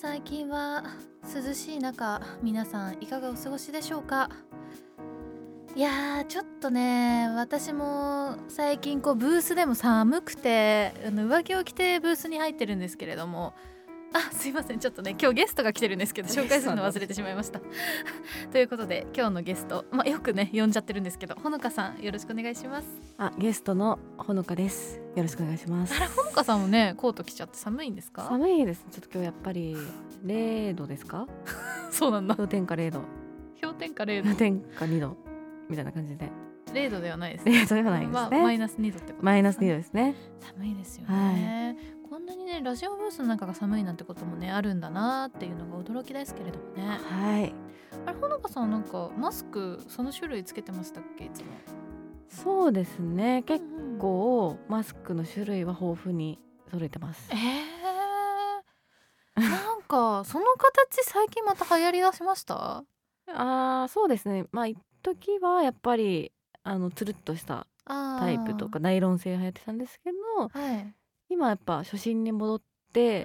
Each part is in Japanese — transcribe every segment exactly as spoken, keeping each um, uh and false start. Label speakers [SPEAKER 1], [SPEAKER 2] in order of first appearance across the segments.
[SPEAKER 1] 最近は涼しい中、皆さんいかがお過ごしでしょうか。いやーちょっとね、私も最近こうブースでも寒くて、あの上着を着てブースに入ってるんですけれども、あ、すいません、ちょっとね今日ゲストが来てるんですけど紹介するの忘れてしまいましたということで今日のゲスト、まあ、よくね呼んじゃってるんですけど、ほのかさんよろしくお願いします。
[SPEAKER 2] あ、ゲストのほのかです。よろしくお願いします。
[SPEAKER 1] あら、ほのかさんもねコート着ちゃって寒いんですか。
[SPEAKER 2] 寒いです。ちょっと今日やっぱりれいどですか。
[SPEAKER 1] そうなんだ。
[SPEAKER 2] 氷点下れいど、
[SPEAKER 1] 氷点下れいど、
[SPEAKER 2] 氷点下にどみたいな感じで。
[SPEAKER 1] れいどではないです
[SPEAKER 2] れいどではないですね、
[SPEAKER 1] まあ、マイナスにどってことですかね。
[SPEAKER 2] マイナスにどですね。
[SPEAKER 1] 寒いですよね、はい、こんなにねラジオブースの中が寒いなんてこともねあるんだなっていうのが驚きですけれどもね。
[SPEAKER 2] はい。
[SPEAKER 1] あれ、ほのかさんなんかマスクその種類つけてましたっけ、いつも。
[SPEAKER 2] そうですね、結
[SPEAKER 1] うんうん、
[SPEAKER 2] 構マスクの種類は豊富に揃えてます。
[SPEAKER 1] えー、なんかその形最近また流行りだしました。
[SPEAKER 2] あー、そうですね。まあ一時はやっぱりあのつるっとしたタイプとかナイロン製流行ってたんですけど、
[SPEAKER 1] はい、
[SPEAKER 2] 今やっぱ初心に戻って、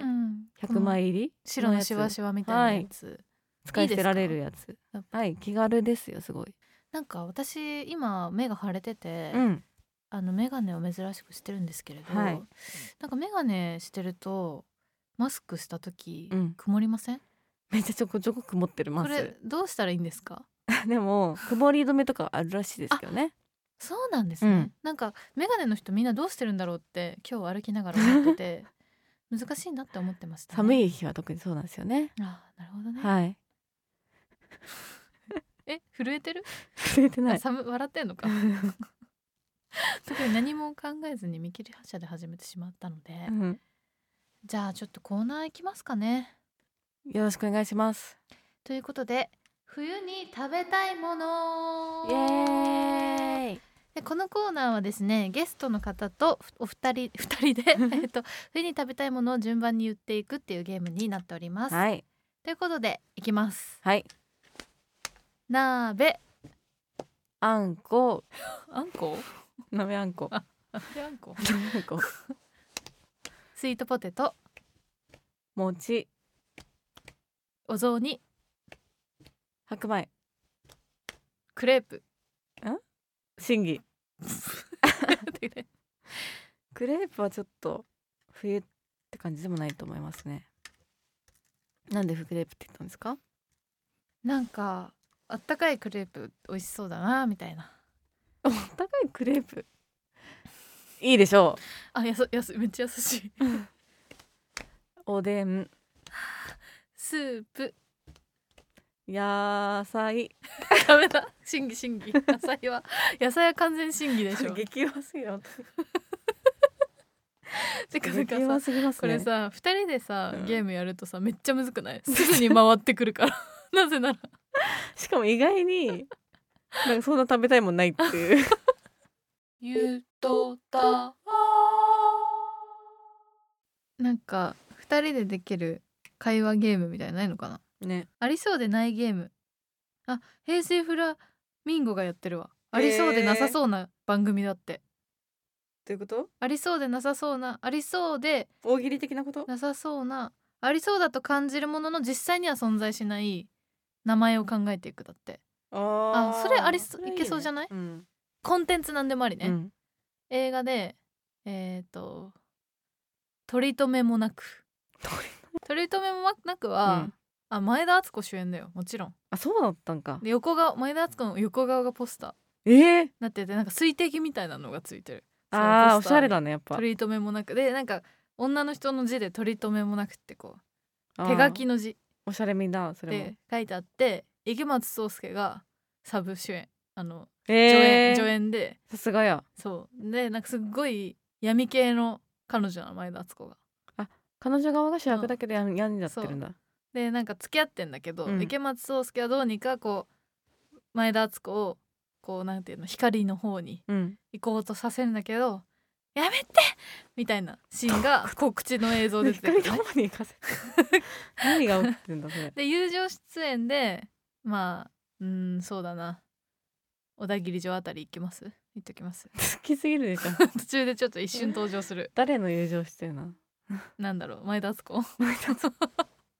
[SPEAKER 1] うん、
[SPEAKER 2] ひゃくまい入り
[SPEAKER 1] 白のしわしわみたいなやつ、はい、
[SPEAKER 2] 使い捨てられるやつ。はい、気軽ですよ、すごい。
[SPEAKER 1] なんか私今目が腫れてて、
[SPEAKER 2] うん、
[SPEAKER 1] あのメガネを珍しくしてるんですけれど、
[SPEAKER 2] はい、
[SPEAKER 1] なんかメガネしてるとマスクした時、
[SPEAKER 2] うん、
[SPEAKER 1] 曇りません？
[SPEAKER 2] めっちゃちょこちょこ曇ってるます。
[SPEAKER 1] これどうしたらいいんですか？
[SPEAKER 2] でも曇り止めとかあるらしいですけどね。
[SPEAKER 1] そうなんですね、うん、なんかメガネの人みんなどうしてるんだろうって今日歩きながら思ってて難しいなって思ってましたね。
[SPEAKER 2] 寒い日は特にそうなんですよね。
[SPEAKER 1] あ、なるほどね。
[SPEAKER 2] はい
[SPEAKER 1] え、震えてる？
[SPEAKER 2] 震えてない。
[SPEAKER 1] 寒笑ってんのか特に何も考えずに見切り発車で始めてしまったので、うん、じゃあちょっとコーナー行きますかね。
[SPEAKER 2] よろしくお願いします。
[SPEAKER 1] ということで、冬に食べたいもの、
[SPEAKER 2] イエーイ。
[SPEAKER 1] でこのコーナーはですね、ゲストの方とお二人二人でえっと冬に食べたいものを順番に言っていくっていうゲームになっております。
[SPEAKER 2] はい。
[SPEAKER 1] ということでいきます。
[SPEAKER 2] はい。
[SPEAKER 1] 鍋、
[SPEAKER 2] あんこ、
[SPEAKER 1] あんこ、
[SPEAKER 2] 鍋あんこ、
[SPEAKER 1] あ、あんこ、
[SPEAKER 2] あんこ、
[SPEAKER 1] スイートポテト、
[SPEAKER 2] 餅、
[SPEAKER 1] お雑煮、
[SPEAKER 2] 白米、
[SPEAKER 1] クレープ、
[SPEAKER 2] ん？審議クレープはちょっと冬って感じでもないと思いますね。なんでクレープって言ったんですか？
[SPEAKER 1] なんかあったかいクレープ美味しそうだなみたいな。
[SPEAKER 2] あったかいクレープいいでしょう。
[SPEAKER 1] あ、やすやすめっちゃ優しい
[SPEAKER 2] おでん、
[SPEAKER 1] スープ、
[SPEAKER 2] 野菜
[SPEAKER 1] ダメだ、審議審議野菜は野菜は完全審議でしょ
[SPEAKER 2] 激弱すぎる
[SPEAKER 1] てか
[SPEAKER 2] 激弱すぎますね。
[SPEAKER 1] これさふたりでさ、
[SPEAKER 2] うん、
[SPEAKER 1] ゲームやるとさめっちゃむずくない？すぐに回ってくるからなぜなら
[SPEAKER 2] しかも意外になんかそんな食べたいもんないっていう
[SPEAKER 1] ゆとたなんかふたりでできる会話ゲームみたいなのないのかな
[SPEAKER 2] ね。
[SPEAKER 1] ありそうでないゲーム。あ、平成フラミンゴがやってるわ。ありそうでなさそうな番組だって。
[SPEAKER 2] どういうこと？
[SPEAKER 1] ありそうでなさそうな、ありそうで
[SPEAKER 2] 大喜利的なこと？
[SPEAKER 1] なさそうな、ありそうだと感じるものの実際には存在しない名前を考えていくだって。
[SPEAKER 2] あ
[SPEAKER 1] あ、それありそ
[SPEAKER 2] いいね、
[SPEAKER 1] いけそうじゃない？
[SPEAKER 2] うん、
[SPEAKER 1] コンテンツなんでもありね、うん、映画でえっ、ー、と取り留めもなく取り留めもなくは、うん、あ、前田敦子主演だよ、もちろん。
[SPEAKER 2] あ、そうだったんか。
[SPEAKER 1] で横が前田敦子の横側がポスタ
[SPEAKER 2] ーえー、
[SPEAKER 1] なってて、なんか水滴みたいなのがついてる。
[SPEAKER 2] あー、おしゃれだね、やっぱ。
[SPEAKER 1] 取り留めもなくで、なんか女の人の字で取り留めもなくってこう手書きの字
[SPEAKER 2] おしゃれみだ、それも。
[SPEAKER 1] で書いてあって、池松壮亮がサブ主演、あの、
[SPEAKER 2] えー、
[SPEAKER 1] 助演助演で、
[SPEAKER 2] さすがや。
[SPEAKER 1] そうで、なんかすっごい闇系の彼女なの、前田敦子が。
[SPEAKER 2] あ、彼女側が主役だけどやんやんじゃってるんだ。
[SPEAKER 1] でなんか付き合ってんだけど、
[SPEAKER 2] うん、
[SPEAKER 1] 池松壮亮はどうにかこう前田敦子をこうなんていうの、光の方に行こうとさせるんだけど、うん、やめてみたいなシーンがこう口の映像で出てくる、ね、
[SPEAKER 2] 光の方に行かせ何が起きてんだそれ。
[SPEAKER 1] で友情出演で、まあうんそうだな、小田切城あたり行きます言っときます
[SPEAKER 2] 好きすぎるでしょ
[SPEAKER 1] 途中でちょっと一瞬登場する
[SPEAKER 2] 誰の友情してるの？
[SPEAKER 1] なんだろう、前田敦子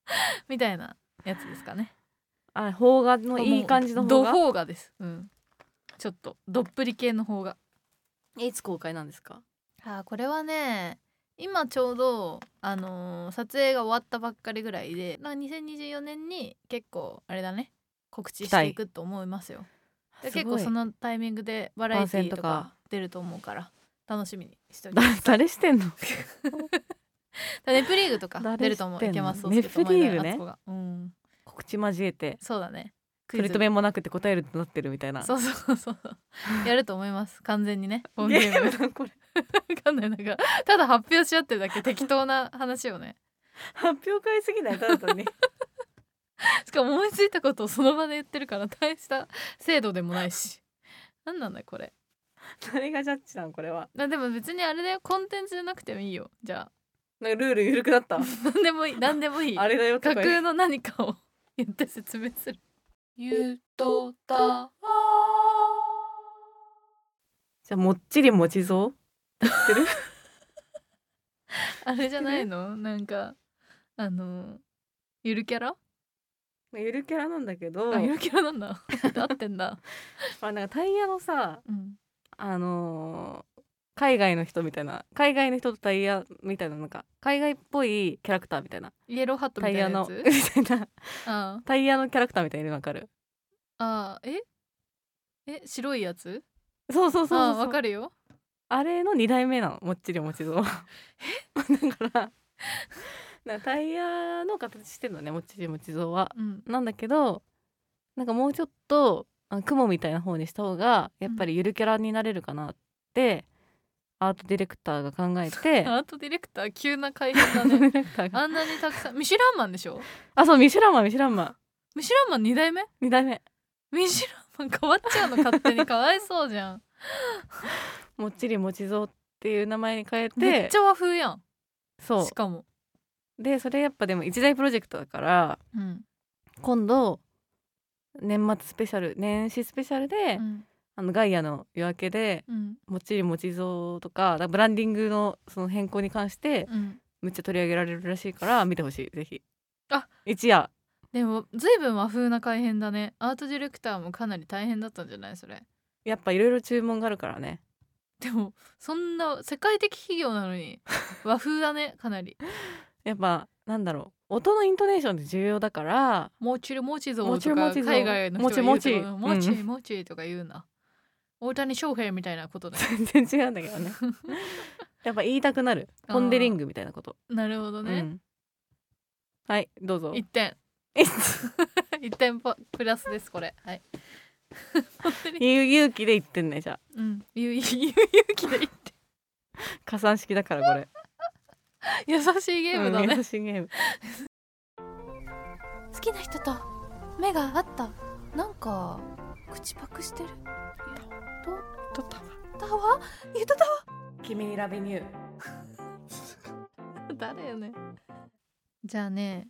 [SPEAKER 1] みたいなやつですかね。
[SPEAKER 2] あ、邦画のいい感じの邦画。
[SPEAKER 1] ド邦画です。うん。ちょっとどっぷり系の邦画。
[SPEAKER 2] いつ公開なんですか？
[SPEAKER 1] あ、これはね今ちょうど、あのー撮影が終わったばっかりぐらいで、なにせんにじゅうよねんに結構あれだね告知していくと思いますよ。で結構そのタイミングでバラエティーとか出ると思うから楽しみにしておきます。
[SPEAKER 2] 誰してんの？
[SPEAKER 1] ネプリーグとか出ると思う。池松壮亮と前田敦子が、うん、告
[SPEAKER 2] 知交えて。
[SPEAKER 1] そうだね。
[SPEAKER 2] 取り留めもなくて答えるとなってるみたいな。
[SPEAKER 1] そうそうそうやると思います完全にね。ゲームだこれ分かんない。なんかただ発表し合ってるだけ適当な話をね
[SPEAKER 2] 発表会すぎないただに
[SPEAKER 1] しかも思いついたことをその場で言ってるから大した制度でもないしなんなんだこれ。
[SPEAKER 2] 誰がジャッジなのこれは。
[SPEAKER 1] でも別にあれだよ、コンテンツじゃなくてもいいよ。じゃあ
[SPEAKER 2] なんかルール緩くなった
[SPEAKER 1] 何でもいい何でもいい
[SPEAKER 2] あれだよ
[SPEAKER 1] 架空の何かを言って説明する。ゆとた
[SPEAKER 2] じゃあもっちりもちぞう知ってる
[SPEAKER 1] あれじゃないの？なんかあのゆるキャラ？
[SPEAKER 2] ゆるキャラなんだけど。
[SPEAKER 1] あ、ゆるキャラなんだ合ってんだ
[SPEAKER 2] まあなんかタイヤのさ、
[SPEAKER 1] うん、
[SPEAKER 2] あのー、海外の人みたいな、海外の人とタイヤみたいな、なんか海外っぽいキャラクターみたいな、
[SPEAKER 1] イエローハットみたいなやつ
[SPEAKER 2] タイヤのみたいな
[SPEAKER 1] あ
[SPEAKER 2] タイヤのキャラクターみたいにわかる？
[SPEAKER 1] あええ白いやつ？
[SPEAKER 2] そうそうそうそう、
[SPEAKER 1] あわかるよ。
[SPEAKER 2] あれのにだいめなの、もっちりもちぞうだからなんかタイヤの形してんのね、もっちりもちぞうは、うん、なんだけどなんかもうちょっとあ雲みたいな方にした方がやっぱりゆるキャラになれるかなって、うん、アートディレクターが考えて
[SPEAKER 1] アートディレクター急な改変だねあんなにたくさん。ミシュランマンでしょ？
[SPEAKER 2] あ、そう、ミシュランマンミシュランマン
[SPEAKER 1] ミシュランマンにだいめ
[SPEAKER 2] にだいめ
[SPEAKER 1] ミシュランマン変わっちゃうの勝手にかわいそうじゃん
[SPEAKER 2] もっちりもちぞうっていう名前に変えて
[SPEAKER 1] めっちゃ和風やん。
[SPEAKER 2] そう
[SPEAKER 1] しかも
[SPEAKER 2] でそれやっぱでも一大プロジェクトだから、うん、今度年末スペシャル年始スペシャルで、うん、あのガイアの夜明けで、うん、もっちりもちぞうとかブランディングのその変更に関して、うん、めっちゃ取り上げられるらしいから見てほしいぜひ。
[SPEAKER 1] あ、
[SPEAKER 2] 一夜
[SPEAKER 1] でもずいぶん和風な改変だね。アートディレクターもかなり大変だったんじゃないそれ。
[SPEAKER 2] やっぱいろいろ注文があるからね。
[SPEAKER 1] でもそんな世界的企業なのに和風だねかなり
[SPEAKER 2] やっぱなんだろう、音のイントネーションって重要だから、
[SPEAKER 1] もちろもちぞうとか海外の人が言うとかもちもちとか言うな、大谷翔平みたいなことだよ
[SPEAKER 2] 全然違うんだけどねやっぱ言いたくなるポンデリングみたいなこと。
[SPEAKER 1] なるほどね、うん、
[SPEAKER 2] はいどうぞ。
[SPEAKER 1] いってんいってんプラスですこれ。はい
[SPEAKER 2] 勇気で言ってんね。じゃあ
[SPEAKER 1] うん勇気で言って
[SPEAKER 2] 加算式だからこれ
[SPEAKER 1] 優しいゲームだね、
[SPEAKER 2] うん、優しいゲーム
[SPEAKER 1] 好きな人と目が合った。なんか口パクしてる。
[SPEAKER 2] ととたわ
[SPEAKER 1] たわゆとたわ
[SPEAKER 2] 君にラベニュ
[SPEAKER 1] ー誰よね。じゃあね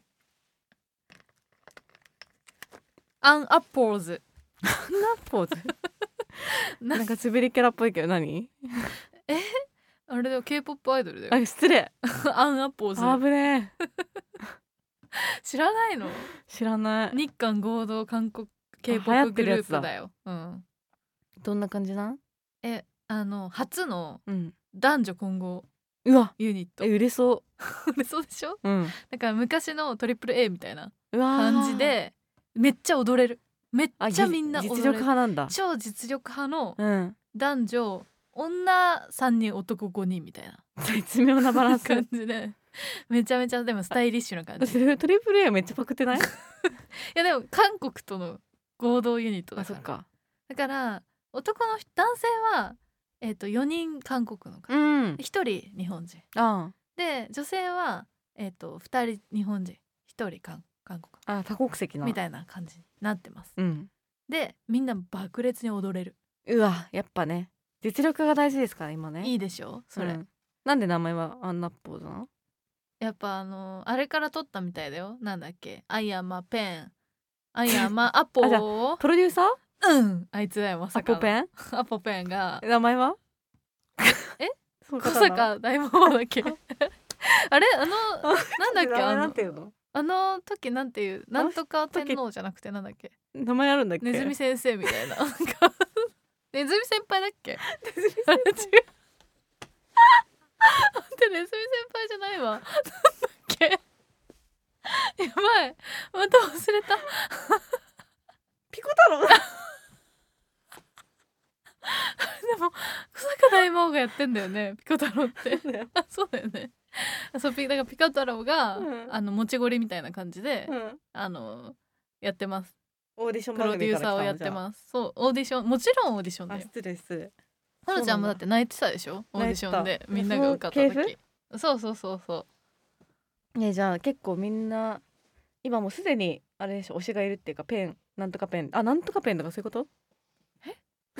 [SPEAKER 1] アンアッポーズ
[SPEAKER 2] アンアッポーズなんか滑りキャラっぽいけど何
[SPEAKER 1] えあれだよ K-ポップ アイドルだよ。
[SPEAKER 2] あ、失礼
[SPEAKER 1] アンアッポーズ。
[SPEAKER 2] あぶねえ
[SPEAKER 1] 知らないの？
[SPEAKER 2] 知らない。
[SPEAKER 1] 日韓合同韓国 K-ポップ グループだよ。うん、
[SPEAKER 2] どんな感じなん？
[SPEAKER 1] えあの初の男女混合
[SPEAKER 2] うわ
[SPEAKER 1] ユニット、
[SPEAKER 2] え売れそう
[SPEAKER 1] 売れそうでしょ、
[SPEAKER 2] うん、
[SPEAKER 1] だから昔のトリプル A みたいな感じでめっちゃ踊れる。めっちゃみんな踊れる。
[SPEAKER 2] 実力派なんだ。
[SPEAKER 1] 超実力派の男女、うん、女さんにん男ごにんみたいな
[SPEAKER 2] 絶妙なバランス
[SPEAKER 1] 感じでめちゃめちゃでもスタイリッシュな感じ。
[SPEAKER 2] トリプル A めっちゃパクってない？い
[SPEAKER 1] やでも韓国との合同ユニットだから。
[SPEAKER 2] あ、そっか。
[SPEAKER 1] だから男の男性は、えー、とよにん韓国の方、うん、ひとり日本人。ああで女性は、えー、とふたり日本人ひとり韓韓国。
[SPEAKER 2] あ、多国籍な
[SPEAKER 1] みたいな感じになってます、うん、でみんな爆裂に踊れる。
[SPEAKER 2] うわやっぱね実力が大事ですから今ね。
[SPEAKER 1] いいでしょそれ、うん、
[SPEAKER 2] なんで名前はアンナッポーズなの？
[SPEAKER 1] やっぱあのー、あれから取ったみたいだよ。なんだっけアイアンマペンアイアンマアポー
[SPEAKER 2] プロデューサー？
[SPEAKER 1] うんあいつだよまさかの
[SPEAKER 2] アポペン
[SPEAKER 1] アポペンが
[SPEAKER 2] 名前は
[SPEAKER 1] え小坂大魔王だっけあれあのなんだっけあの
[SPEAKER 2] なんていうの
[SPEAKER 1] あの時なんていうなんとか天皇じゃなくてなんだっけ、
[SPEAKER 2] 名前あるんだっけ。
[SPEAKER 1] ネズミ先生みたいななんかネズミ先輩だっけ。
[SPEAKER 2] ネズミ先
[SPEAKER 1] あれ違う待ってネズミ先輩じゃないわなんだっけやばいまた忘れた
[SPEAKER 2] ピコ太郎
[SPEAKER 1] でも小坂大魔王がやってんだよねピコ太郎ってあそうだよね。そうピだからピコ太郎が、うん、あのもちごりみたいな感じで、うん、あのやってます。
[SPEAKER 2] オーディション
[SPEAKER 1] プロデューサーをやってます。そうオーディションもちろんオーディションで。
[SPEAKER 2] 失礼失礼。
[SPEAKER 1] ほのちゃんもだって泣いてたでしょオーディションでみんなが受かった時。そうそうそうそう
[SPEAKER 2] ね。じゃあ結構みんな今もうすでにあれでしょ推しがいるっていうかペンなんとかペンあなんとかペンとかそういうこと？
[SPEAKER 1] え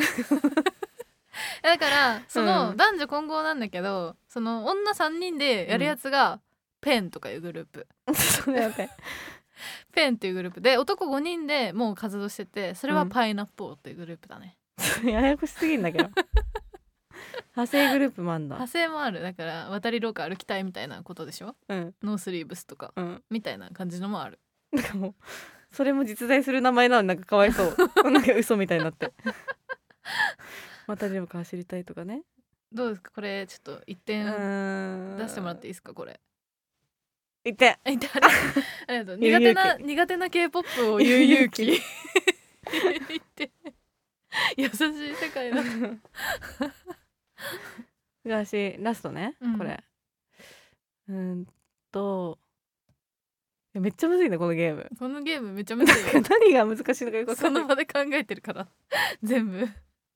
[SPEAKER 1] だからその男女混合なんだけど、うん、その女さんにんでやるやつがペンとかいうグループ、
[SPEAKER 2] うん、そうだよね
[SPEAKER 1] ペンっていうグループで男ごにんでもう活動しててそれはパイナップルっていうグループだね、
[SPEAKER 2] うん、ややこしすぎんだけど派生グループもあんだ。
[SPEAKER 1] 派生もある。だから渡り廊下歩きたいみたいなことでしょ、
[SPEAKER 2] うん、
[SPEAKER 1] ノースリーブスとか、うん、みたいな感じのもある。
[SPEAKER 2] なんかもうそれも実在する名前なのになんかかわいそうなんか嘘みたいになって渡り廊下走りたいとかね。
[SPEAKER 1] どうですかこれちょっと一点出してもらっていいですかこれ。
[SPEAKER 2] 一点
[SPEAKER 1] 一点ありがとう苦手な苦手な K-ポップ を言う勇気一点優しい世界だ
[SPEAKER 2] 私ラストね、うん、これうんとめっちゃむずいねこのゲーム。
[SPEAKER 1] このゲームめっちゃむずい
[SPEAKER 2] 何が難しいのかよく分かんない。
[SPEAKER 1] その場で考えてるから全部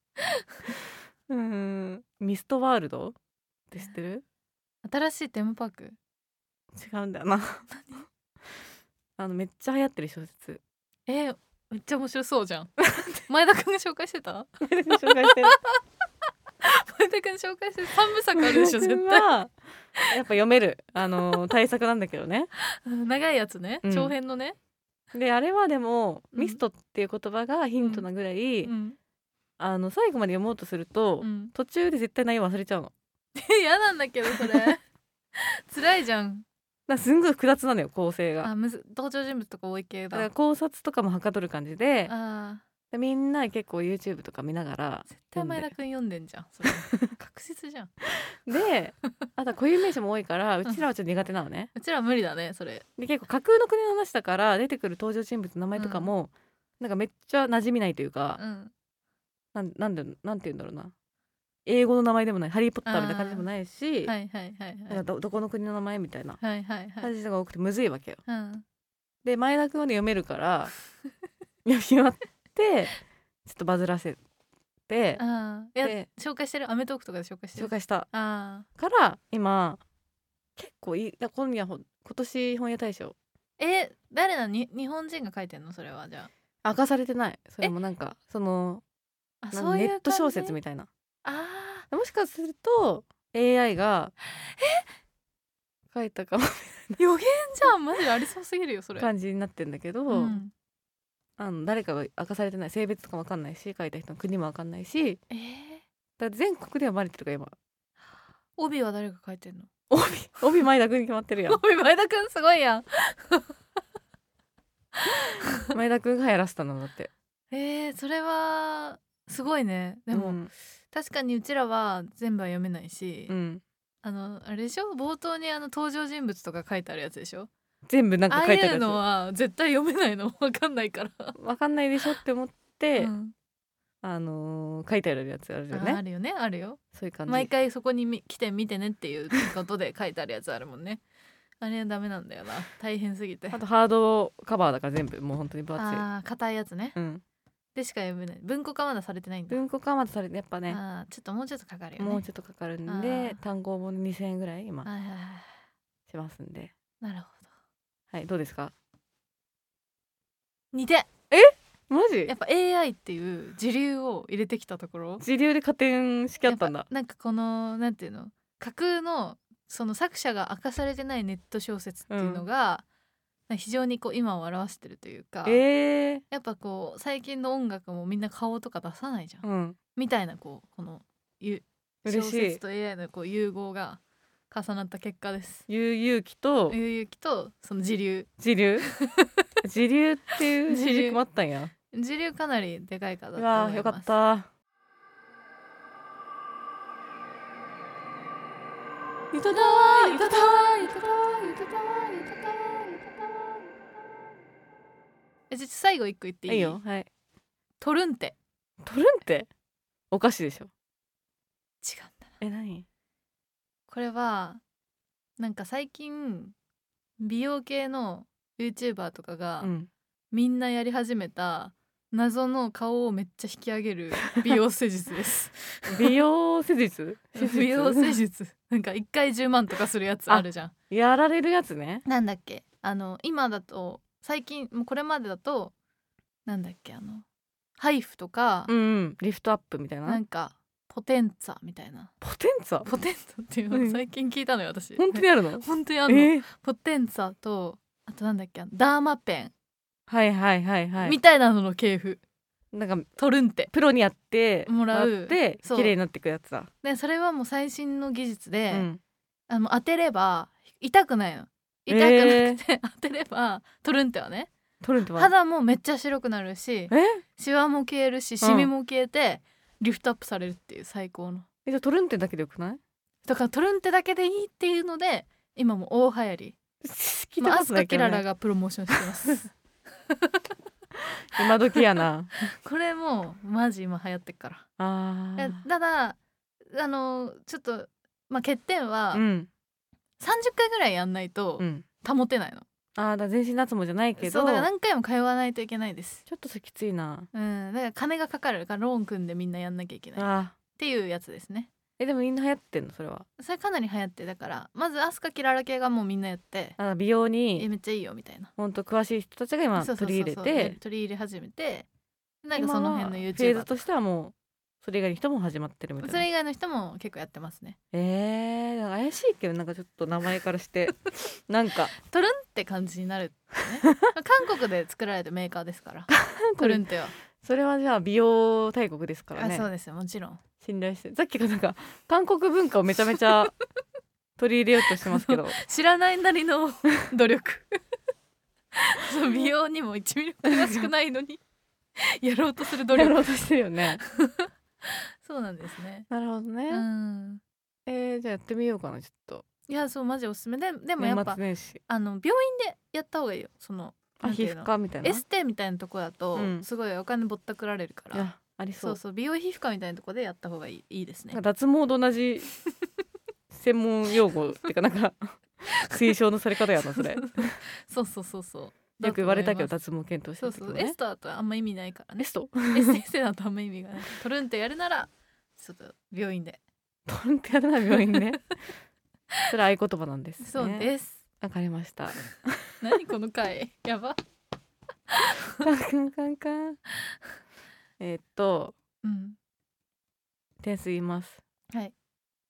[SPEAKER 2] うんミストワールドって知ってる？
[SPEAKER 1] 新しいテーマパーク？
[SPEAKER 2] 違うんだよなあのめっちゃ流行ってる小説。
[SPEAKER 1] えー、めっちゃ面白そうじゃん前田くんが紹介してた？
[SPEAKER 2] 前田くん紹介してる
[SPEAKER 1] 前田くん紹介してるさんぶさくあるでしょ絶対
[SPEAKER 2] やっぱ読めるあの対策なんだけどね
[SPEAKER 1] 長いやつね、うん、長編のね。
[SPEAKER 2] であれはでも、うん、ミストっていう言葉がヒントなぐらい、うんうん、あの最後まで読もうとすると、うん、途中で絶対内容忘れちゃうの
[SPEAKER 1] 嫌なんだけどそれ辛いじゃん。
[SPEAKER 2] だすんごい複雑なのよ構成が。
[SPEAKER 1] あむず登場人物とか多い系だ。だから
[SPEAKER 2] 考察とかもはかどる感じで、
[SPEAKER 1] あ
[SPEAKER 2] でみんな結構 YouTube とか見ながら
[SPEAKER 1] 絶対前田くん読んでんじゃんそれ確実じゃん
[SPEAKER 2] であとは固有名詞も多いからうちらはちょっと苦手なのね、
[SPEAKER 1] うん、うちらは無理だねそれ
[SPEAKER 2] で結構架空の国の話だから出てくる登場人物の名前とかも、うん、なんかめっちゃ馴染みないというか、うん、なんなんでなんて言うんだろうな英語の名前でもないハリーポッターみたいな感じでもないし、
[SPEAKER 1] はいはいはいはい、
[SPEAKER 2] ど, どこの国の名前みたいな
[SPEAKER 1] 感じ
[SPEAKER 2] が多くてむずいわけよ、
[SPEAKER 1] はいはいはい、
[SPEAKER 2] で前田くんは、ね、読めるから読み終わってちょっとバズらせて、
[SPEAKER 1] あいや紹介してるアメトークとかで紹介してる
[SPEAKER 2] 紹介した
[SPEAKER 1] あ
[SPEAKER 2] から今結構いいだ今夜今年本屋大賞
[SPEAKER 1] え誰なのに日本人が書いてんのそれはじゃ
[SPEAKER 2] あ明かされてない。それもなんかその
[SPEAKER 1] あそういう
[SPEAKER 2] ネット小説みたいな
[SPEAKER 1] あ
[SPEAKER 2] もしかすると エーアイ が
[SPEAKER 1] え
[SPEAKER 2] 書いたかも
[SPEAKER 1] 予言じゃんマジでありそうすぎるよそれ
[SPEAKER 2] 感じになってんだけど、うん、あの誰かが明かされてない性別とかも分かんないし書いた人の国も分かんないし、
[SPEAKER 1] えー、
[SPEAKER 2] だから全国ではバレてるから今
[SPEAKER 1] 帯は誰が書いてんの？
[SPEAKER 2] 帯帯前田くんに決まってるやん
[SPEAKER 1] 帯前田くんすごいやん
[SPEAKER 2] 前田くんが流行らせたのだって
[SPEAKER 1] えー、それはすごいね。でも、うん、確かにうちらは全部は読めないし、うん、あのあれでしょ冒頭にあの登場人物とか書いてあるやつでしょ
[SPEAKER 2] 全部なんか書いてあるやつ。
[SPEAKER 1] ああいうのは絶対読めないの分かんないから
[SPEAKER 2] 分かんないでしょって思って、うん、あのー、書いてあるやつあるよね。
[SPEAKER 1] あ, あるよねあるよ
[SPEAKER 2] そういう感じ。
[SPEAKER 1] 毎回そこに来て見てねっていうことで書いてあるやつあるもんねあれはダメなんだよな大変すぎて。
[SPEAKER 2] あとハードカバーだから全部もう本当に分厚い
[SPEAKER 1] ああ硬いやつね、
[SPEAKER 2] うん、
[SPEAKER 1] でしか読めない。文庫化まだされてないんだ。
[SPEAKER 2] 文庫化まだされてやっぱね
[SPEAKER 1] あちょっともうちょっとかかるよね。
[SPEAKER 2] もうちょっとかかるんで単行本にせんえんぐらい今、はいはいはい、しますんで。
[SPEAKER 1] なるほど。
[SPEAKER 2] はいどうですか？
[SPEAKER 1] 似て
[SPEAKER 2] えマジ
[SPEAKER 1] やっぱ エーアイ っていう時流を入れてきたところ
[SPEAKER 2] 時流で加点しきあったんだ。
[SPEAKER 1] なんかこのなんていうの架空のその作者が明かされてないネット小説っていうのが、うん、非常にこう今を表してるというか、
[SPEAKER 2] えー、
[SPEAKER 1] やっぱこう最近の音楽もみんな顔とか出さないじゃん、
[SPEAKER 2] うん、
[SPEAKER 1] みたいなこうこのゆ小説と エーアイ のこう融合が重なった結果です。
[SPEAKER 2] 悠々記と
[SPEAKER 1] 悠々記とその時流
[SPEAKER 2] 時流時流っていう時流もあったんや。
[SPEAKER 1] 時流かなりでかい方だと思います。
[SPEAKER 2] うわよかった。ゆたたわゆたたわゆたたわゆたたわゆたたわゆたたわ。
[SPEAKER 1] え、じゃ最後一個言っていい？
[SPEAKER 2] いいよ。はい。
[SPEAKER 1] トルンテ。
[SPEAKER 2] トルンテお菓子でしょ。
[SPEAKER 1] 違うんだな。
[SPEAKER 2] え、何？
[SPEAKER 1] これはなんか最近美容系の YouTuber とかが、うん、みんなやり始めた謎の顔をめっちゃ引き上げる美容施術です
[SPEAKER 2] 美容施術
[SPEAKER 1] 美容施術なんかいっかいじゅうまんとかするやつあるじゃん。
[SPEAKER 2] やられるやつね。
[SPEAKER 1] なんだっけ、あの今だと最近もうこれまでだとなんだっけ、あのハイフとか、
[SPEAKER 2] うんうん、リフトアップみたいな、
[SPEAKER 1] なんかポテンツァみたいな。
[SPEAKER 2] ポテンツァ
[SPEAKER 1] ポテンツァっていうのを最近聞いたのよ私。
[SPEAKER 2] 本当にあるの？
[SPEAKER 1] 本当にあるの、えー、ポテンツァとあとなんだっけ、ダーマペン、
[SPEAKER 2] はいはいはいはい
[SPEAKER 1] みたいなのの系譜、
[SPEAKER 2] なんか
[SPEAKER 1] トルンテ
[SPEAKER 2] プロにやって
[SPEAKER 1] もらう
[SPEAKER 2] で綺麗になっていくやつだ。
[SPEAKER 1] でそれはもう最新の技術で、うん、あの当てれば痛くないの、痛くなくて、えー、当てればトルンテはね、
[SPEAKER 2] トルンテは
[SPEAKER 1] 肌もめっちゃ白くなるし、シワも消えるし、シミも消えて、うん、リフトアップされるっていう最高の。
[SPEAKER 2] え、じゃあトルンテだけでよくない？
[SPEAKER 1] だからトルンテだけでいいっていうので今も大流行り。まあ、アスカキララがプロモーションしてます
[SPEAKER 2] 今時やな
[SPEAKER 1] これもうマジ今流行ってっから。あただあのちょっと、まあ、欠点は、うん、さんじゅっかいぐらいやんないと保てないの、
[SPEAKER 2] うん、あだ全身脱毛じゃないけど、
[SPEAKER 1] そうだから何回も通わないといけないです。
[SPEAKER 2] ちょっとそれきついな。
[SPEAKER 1] うんだから金がかかるからローン組んでみんなやんなきゃいけないっていうやつですね。
[SPEAKER 2] えでもみんな流行ってんのそれは？
[SPEAKER 1] それかなり流行って、だからまずアスカキララ系がもうみんなやって、
[SPEAKER 2] あ美容に
[SPEAKER 1] えめっちゃいいよみたいな、
[SPEAKER 2] ほんと詳しい人たちが今取り入れて、そうそうそうそう取
[SPEAKER 1] り入れ始めて、なんかその辺の YouTuber
[SPEAKER 2] フェーズとしてはもうそれ以外の人も始まってるみたいな。
[SPEAKER 1] それ以外の人も結構やってますね。
[SPEAKER 2] えー、怪しいけどなんかちょっと名前からしてなんか
[SPEAKER 1] トルンって感じになるってね韓国で作られたメーカーですからトルンテは。
[SPEAKER 2] それはじゃあ美容大国ですからね。
[SPEAKER 1] あそうですよ、もちろん
[SPEAKER 2] 信頼して。さっきからなんか韓国文化をめちゃめちゃ取り入れようとしてますけど
[SPEAKER 1] 知らないなりの努力美容にもいちミリも詳しくないのにやろうとする努力
[SPEAKER 2] やろうとしてるよね
[SPEAKER 1] そうなんですね。
[SPEAKER 2] なるほどね、うん、えー、じゃあやってみようかなちょっと。
[SPEAKER 1] いやそうマジおすすめで。でもやっぱあの病院でやった方がいいよ。その
[SPEAKER 2] あ皮膚科みたいな
[SPEAKER 1] エステみたいなとこだと、うん、すごいお金ぼったくられるから。
[SPEAKER 2] いやありそう。
[SPEAKER 1] そうそう美容皮膚科みたいなとこでやった方がいい、いいですね。
[SPEAKER 2] 脱毛と同じ専門用語っていうかなんか推奨のされ方やなそれ
[SPEAKER 1] そうそうそうそう
[SPEAKER 2] よく言われたけど脱毛検討してる、ね、
[SPEAKER 1] そうそうエストだとあんま意味ないからね。
[SPEAKER 2] エスト
[SPEAKER 1] エステだとあんま意味がないトルンテやるならちょっと病院で
[SPEAKER 2] トルンテやるなら病院でそれ合言葉なんですね。
[SPEAKER 1] そうです。
[SPEAKER 2] わかりました
[SPEAKER 1] 何この回やば
[SPEAKER 2] カンカンカンカンえー、っと、うん、点数言います。
[SPEAKER 1] はい。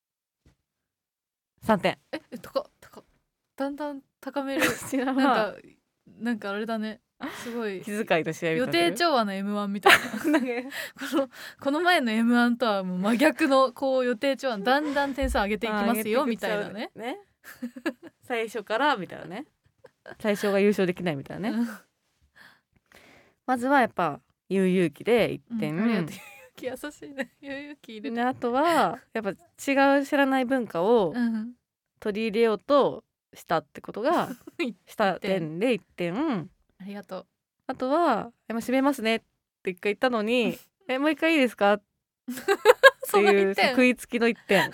[SPEAKER 2] さんてん。
[SPEAKER 1] え、高高だんだん高める。
[SPEAKER 2] 知らん
[SPEAKER 1] なんかなんかあれだね。すごい
[SPEAKER 2] 気遣いと試合
[SPEAKER 1] 予定調和の エムワン みたいなこのこの前の エムワン とはもう真逆のこう予定調和だんだん点数上げていきますよみたいなね。
[SPEAKER 2] ね最初からみたいなね。最初が優勝できないみたいなね。まずはやっぱ悠々記でいってん、うん、
[SPEAKER 1] 悠々記優しいね。悠々記入れて、
[SPEAKER 2] あとはやっぱ違う知らない文化を取り入れようとしたってことがした点でいってん
[SPEAKER 1] ありがとう。
[SPEAKER 2] あとは今閉めますねって一回言ったのにえもう一回いいですかっていう食いつきのいってん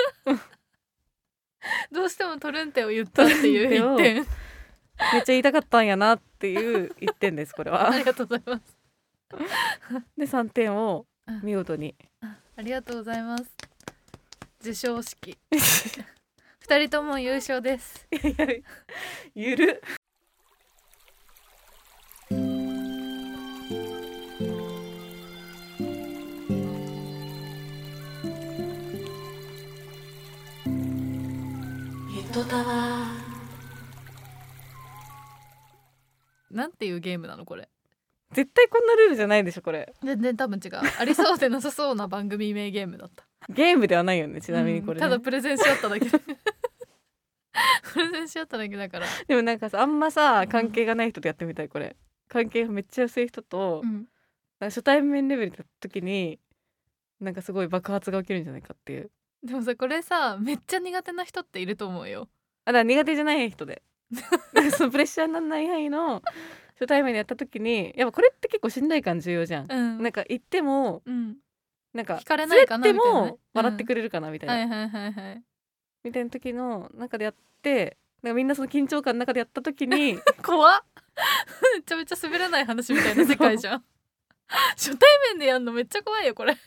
[SPEAKER 1] どうしてもトルンテを言ったっていういってんめっ
[SPEAKER 2] ちゃ言いたかったんやなっていういってんですこれは
[SPEAKER 1] ありがとうございます
[SPEAKER 2] でさんてんを見事に
[SPEAKER 1] あ, ありがとうございます。授賞式ふたりとも優勝です。
[SPEAKER 2] いやゆる
[SPEAKER 1] ゆとたわなんていうゲームなのこれ。
[SPEAKER 2] 絶対こんなルールじゃないでしょこれ。
[SPEAKER 1] 全然多分違う。ありそうでなさそうな番組名ゲームだった。
[SPEAKER 2] ゲームではないよねちなみにこれ、ね
[SPEAKER 1] うん、ただプレゼンし合っただけでプレゼンし合っただけだから。
[SPEAKER 2] でもなんかさあんまさ関係がない人とやってみたいこれ。関係めっちゃ薄い人と、
[SPEAKER 1] うん、
[SPEAKER 2] なんか初対面レベルだった時になんかすごい爆発が起きるんじゃないかっていう。
[SPEAKER 1] でもさこれさめっちゃ苦手な人っていると思うよ。
[SPEAKER 2] あだから苦手じゃない人でそのプレッシャーにならない範囲の初対面でやった時にやっぱこれって結構信頼感重要じゃん、
[SPEAKER 1] うん、
[SPEAKER 2] なんか言っても、
[SPEAKER 1] うん、
[SPEAKER 2] なんか
[SPEAKER 1] 惹かれないかな
[SPEAKER 2] 滑って
[SPEAKER 1] みたいなね
[SPEAKER 2] も笑ってくれるかなみたいな、
[SPEAKER 1] はいはいはいはい
[SPEAKER 2] みたいな時の中でやってなんかみんなその緊張感の中でやった時に
[SPEAKER 1] 怖っめちゃめちゃ滑らない話みたいな世界じゃん初対面でやんのめっちゃ怖いよこれ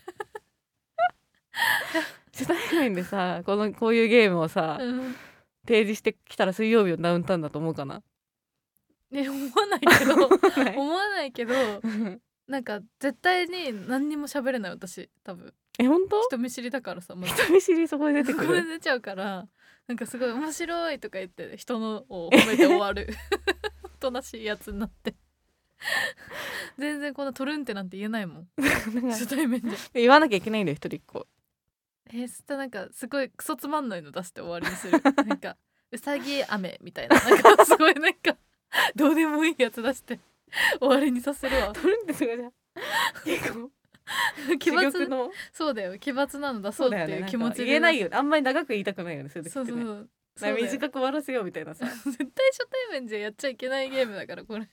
[SPEAKER 2] 初対面でさこのこういうゲームをさ、うん、提示してきたら水曜日のダウンタウンだと思うかな。
[SPEAKER 1] ね思わないけど思わないけどなんか絶対に何にも喋れない私多分。
[SPEAKER 2] え本当？
[SPEAKER 1] 人見知りだからさ、ま、
[SPEAKER 2] 人見知りそこで出てくる。
[SPEAKER 1] そこで出ちゃうからなんかすごい面白いとか言って人のを褒めて終わるおとなしいやつになって全然こんなトルンってなんて言えないもん初対面で
[SPEAKER 2] 言わなきゃいけないんだよ一人一個。
[SPEAKER 1] えー、そしたらなんかすごいクソつまんないの出して終わりにするなんかうさぎ飴みたいななんかすごいなんかどうでもいいやつ出して終わりにさせるわ。
[SPEAKER 2] トルンってすごいじゃん結構
[SPEAKER 1] 奇抜のそうだよ奇抜なの出そうっていう気持ちで、
[SPEAKER 2] ね、言えないよあんまり長く言いたくないよね。そういう時ってね。
[SPEAKER 1] そうそうそう
[SPEAKER 2] 短く終わらせようみたいなさ
[SPEAKER 1] 絶対初対面じゃやっちゃいけないゲームだからこれ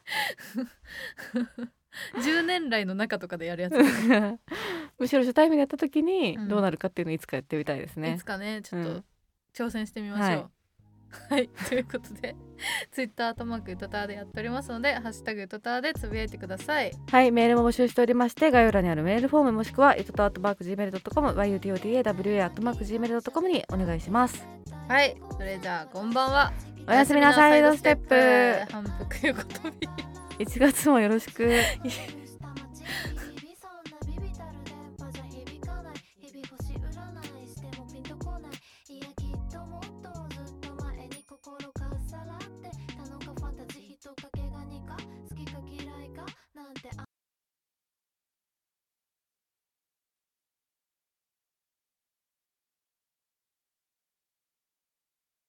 [SPEAKER 1] じゅうねん来の中とかでやるやつ
[SPEAKER 2] むしろ初対面でやった時にどうなるかっていうのをいつかやってみたいですね、
[SPEAKER 1] うん、いつかねちょっと挑戦してみましょう、はい、はい、ということでツイッターとマークゆとたわでやっておりますのでハッシュタグゆとたわでつぶやいてください。
[SPEAKER 2] はい、メールも募集しておりまして概要欄にあるメールフォームもしくはゆとたわ アットマークジーメールドットコム ユートタワ アットマークジーメールドットコム にお願いします。
[SPEAKER 1] はい、それじゃあこんばんは。
[SPEAKER 2] おやすみなサイドステップ
[SPEAKER 1] 反復横跳び
[SPEAKER 2] いちがつもよろしく